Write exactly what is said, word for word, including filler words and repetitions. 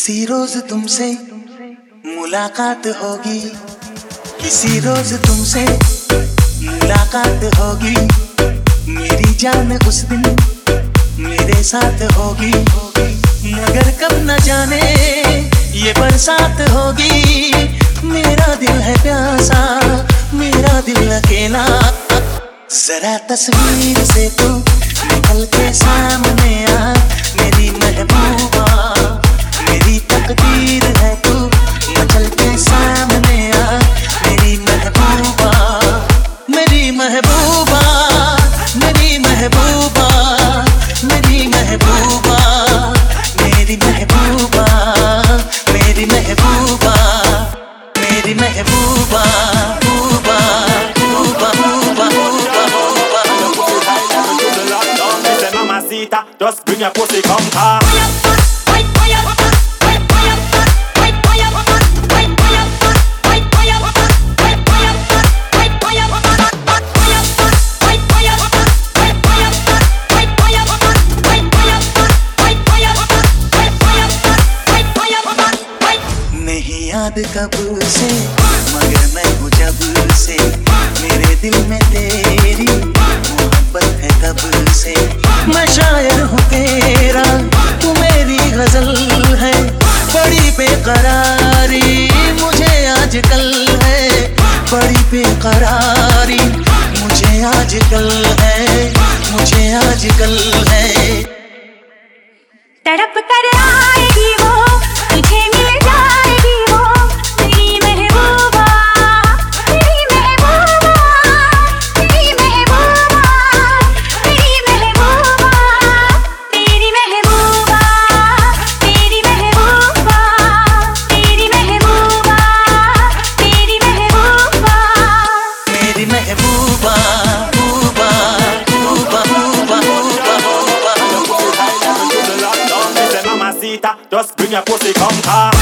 किसी रोज तुमसे मुलाकात होगी, किसी रोज तुमसे मुलाकात होगी। मेरी जान उस दिन मेरे साथ होगी, मगर कब न जाने ये बरसात होगी। मेरा दिल है प्यासा, मेरा दिल अकेला। जरा तस्वीर से तू निकल के सामने आ, मेरी महबूबा, मेरी तकदीर है तू, मचल के सामने आ, मेरी महबूबा, मेरी महबूबा, मेरी महबूबा, मेरी महबूबा, मेरी महबूबा, मेरी महबूबा, मेरी महबूबा, बूबा, बूबा, बूबा, बूबा, बूबा। Mamacita, just bring your pussy, come car. नहीं याद कब से मगर मैं हूँ जब से, मेरे दिल में तेरी मोहब्बत है तब से। मैं शायर हूँ तेरा, तू मेरी गजल है, बड़ी बेकरारी मुझे आजकल है, बड़ी बेकरारी मुझे आजकल है, मुझे आजकल है। तड़प कर आएगी वो, तुझे मिल जाएगी वो, तेरी महबूबा, तेरी महबूबा, तेरी महबूबा, तेरी महबूबा, तेरी महबूबा, तेरी महबूबा, तेरी महबूबा, तेरी महबूबा, मेरी महबूबा, बूबा, बूबा, बूबा, बूबा, बूबा। Mamacita, just bring your pussy, come car.